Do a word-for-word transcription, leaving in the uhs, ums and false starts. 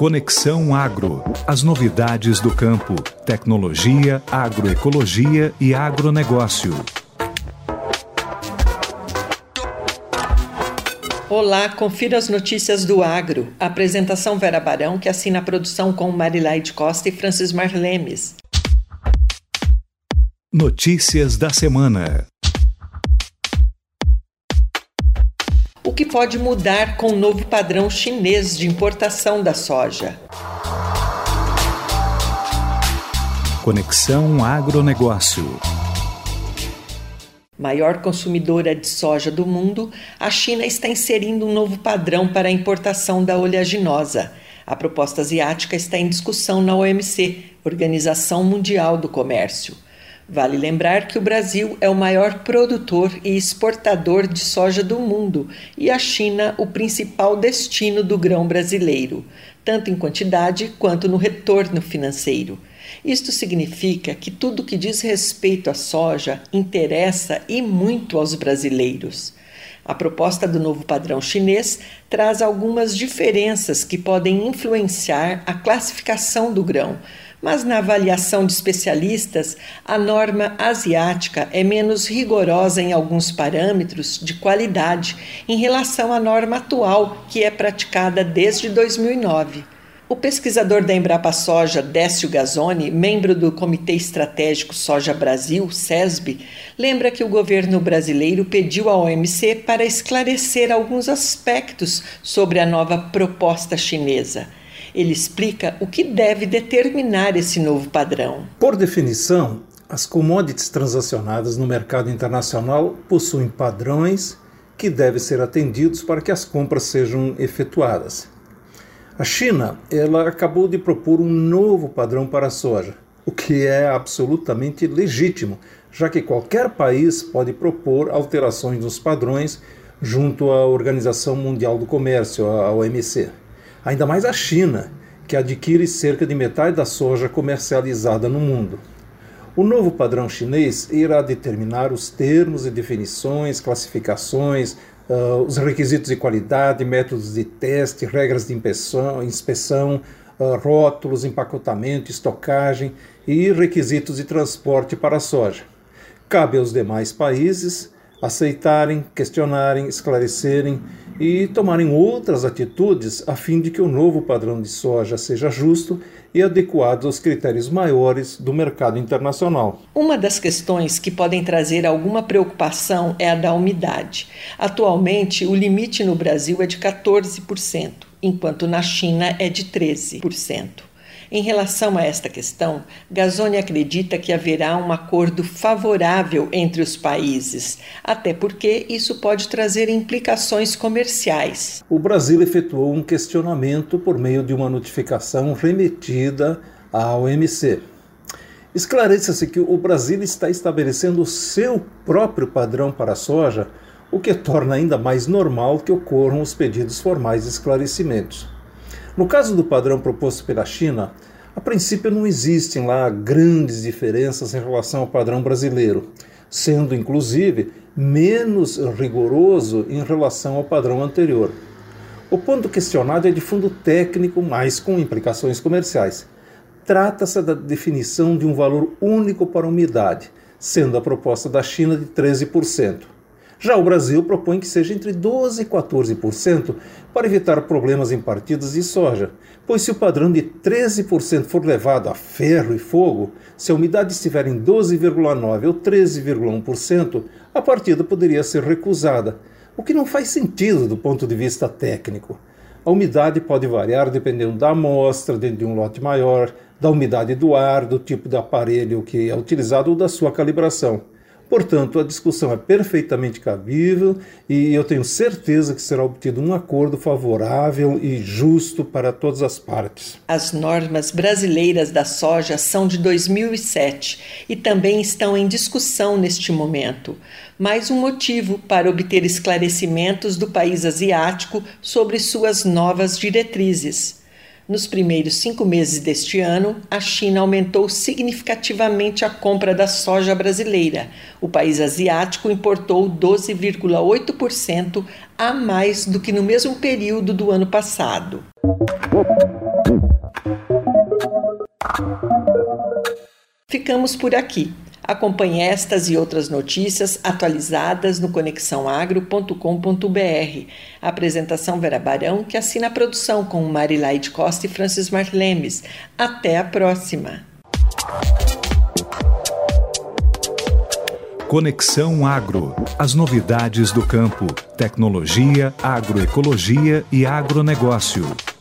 Conexão Agro. As novidades do campo, tecnologia, agroecologia e agronegócio. Olá, confira as notícias do agro. Apresentação Vera Barão, que assina a produção com Marilaide Costa e Francis Marlemes. Notícias da semana. O que pode mudar com o novo padrão chinês de importação da soja? Conexão Agronegócio. Maior consumidora de soja do mundo, a China está inserindo um novo padrão para a importação da oleaginosa. A proposta asiática está em discussão na O M C, Organização Mundial do Comércio. Vale lembrar que o Brasil é o maior produtor e exportador de soja do mundo e a China o principal destino do grão brasileiro, tanto em quantidade quanto no retorno financeiro. Isto significa que tudo que diz respeito à soja interessa e muito aos brasileiros. A proposta do novo padrão chinês traz algumas diferenças que podem influenciar a classificação do grão, mas na avaliação de especialistas, a norma asiática é menos rigorosa em alguns parâmetros de qualidade em relação à norma atual, que é praticada desde dois mil e nove. O pesquisador da Embrapa Soja, Décio Gazzoni, membro do Comitê Estratégico Soja Brasil, SESB, lembra que o governo brasileiro pediu à O M C para esclarecer alguns aspectos sobre a nova proposta chinesa. Ele explica o que deve determinar esse novo padrão. Por definição, as commodities transacionadas no mercado internacional possuem padrões que devem ser atendidos para que as compras sejam efetuadas. A China, ela acabou de propor um novo padrão para a soja, o que é absolutamente legítimo, já que qualquer país pode propor alterações nos padrões junto à Organização Mundial do Comércio, a O M C. Ainda mais a China, que adquire cerca de metade da soja comercializada no mundo. O novo padrão chinês irá determinar os termos e definições, classificações, uh, os requisitos de qualidade, métodos de teste, regras de inspeção, inspeção uh, rótulos, empacotamento, estocagem e requisitos de transporte para a soja. Cabe aos demais países aceitarem, questionarem, esclarecerem e tomarem outras atitudes a fim de que o novo padrão de soja seja justo e adequado aos critérios maiores do mercado internacional. Uma das questões que podem trazer alguma preocupação é a da umidade. Atualmente, o limite no Brasil é de catorze por cento, enquanto na China é de treze por cento. Em relação a esta questão, Gazzoni acredita que haverá um acordo favorável entre os países, até porque isso pode trazer implicações comerciais. O Brasil efetuou um questionamento por meio de uma notificação remetida à O M C. Esclareça-se que o Brasil está estabelecendo o seu próprio padrão para a soja, o que torna ainda mais normal que ocorram os pedidos formais de esclarecimentos. No caso do padrão proposto pela China, a princípio não existem lá grandes diferenças em relação ao padrão brasileiro, sendo inclusive menos rigoroso em relação ao padrão anterior. O ponto questionado é de fundo técnico, mas com implicações comerciais. Trata-se da definição de um valor único para a umidade, sendo a proposta da China de treze por cento. Já o Brasil propõe que seja entre doze e quatorze por cento para evitar problemas em partidas de soja, pois se o padrão de treze por cento for levado a ferro e fogo, se a umidade estiver em doze vírgula nove por cento ou treze vírgula um por cento, a partida poderia ser recusada, o que não faz sentido do ponto de vista técnico. A umidade pode variar dependendo da amostra dentro de um lote maior, da umidade do ar, do tipo de aparelho que é utilizado ou da sua calibração. Portanto, a discussão é perfeitamente cabível e eu tenho certeza que será obtido um acordo favorável e justo para todas as partes. As normas brasileiras da soja são de dois mil e sete e também estão em discussão neste momento. Mais um motivo para obter esclarecimentos do país asiático sobre suas novas diretrizes. Nos primeiros cinco meses deste ano, a China aumentou significativamente a compra da soja brasileira. O país asiático importou doze vírgula oito por cento a mais do que no mesmo período do ano passado. ficamos por aqui. Acompanhe estas e outras notícias atualizadas no conexão agro ponto com ponto b r. A apresentação Vera Barão, que assina a produção com Marilaide Costa e Francis Marlemes. Até a próxima. Conexão Agro. As novidades do campo, tecnologia, agroecologia e agronegócio.